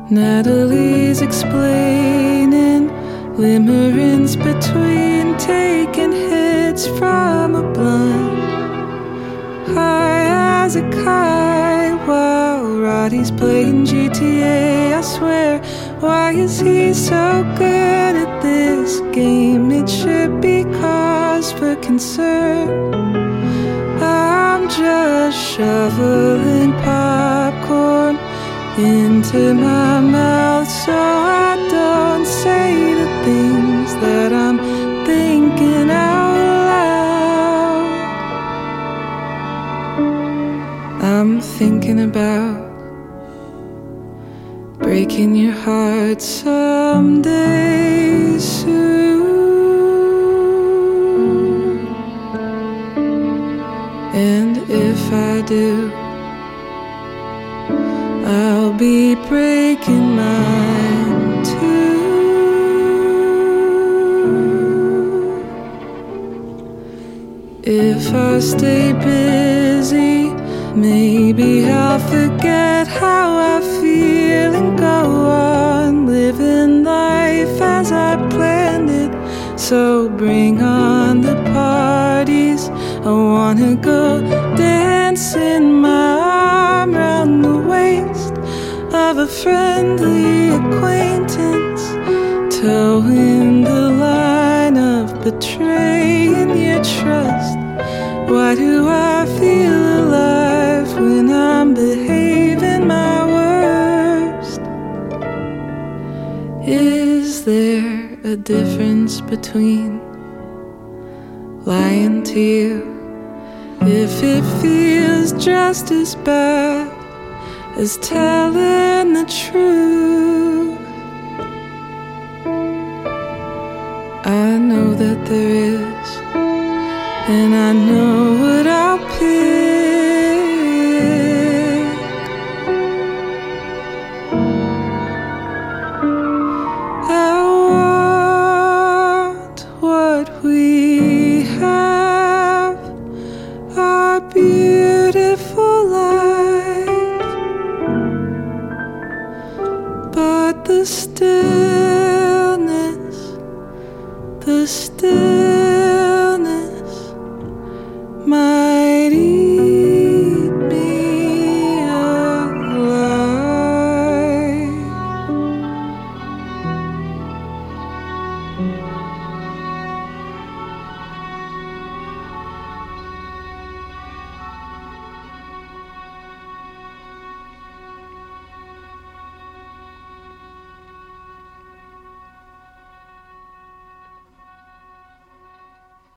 Natalie's explaining limerence between taking hits from a blunt, high as a kite, while Roddy's playing GTA. I swear, why is he so good at this game? It should be cause for concern. I'm just shoveling popcorn into my mouth so I don't say the things that I'm thinking out loud. I'm thinking about breaking your heart someday soon. And if I do, I'll be breaking mine too. If I stay busy, maybe I'll forget how I feel and go on living life as I planned it. So bring on the parties. I wanna go dancing, my arm round the waist of a friendly acquaintance, towing the line of betraying your trust. Why do I feel alive when I'm behaving my worst? Is there a difference between lying to you if it feels just as bad as telling the truth? I know that there is, and I know what I'll pick.